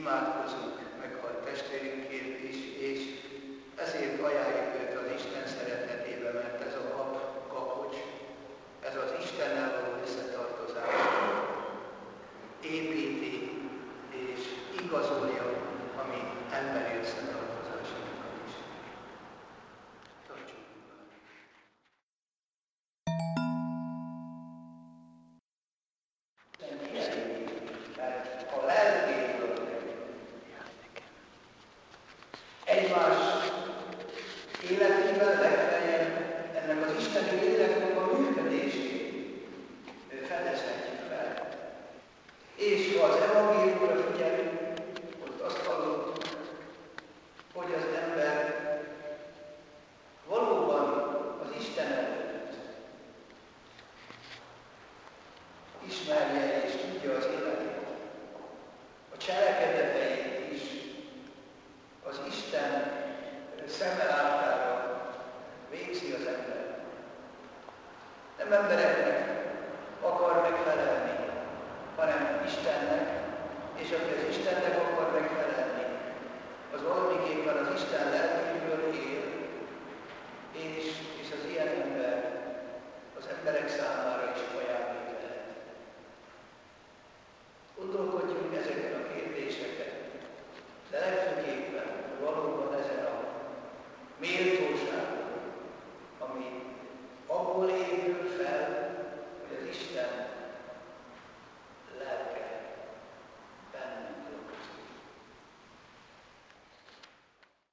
imádkozunk meghalt testvérünkért is, és ezért ajánljuk őt az Isten szeretetébe, mert ez a kapocs, ez az Istennel való összetartozás építi és igazolja a mi emberi összetartozásunkat is. Tartsunk be. Mert a lelkéből egymás életében legfeljebb ennek az isteni léleknek a működését fedezhetjük fel. És ha az evangéliumra figyelünk, ott azt hallottuk, hogy az ember valóban az Isten előtt ismerje és tudja az életét, a cselekedeteit is az Isten szeme láttára végzi az ember. Nem embereknek akar megfelelni, hanem Istennek, és aki az Istennek akar megfelelni, az valamiképpen az Isten lelkéből él, és az ilyen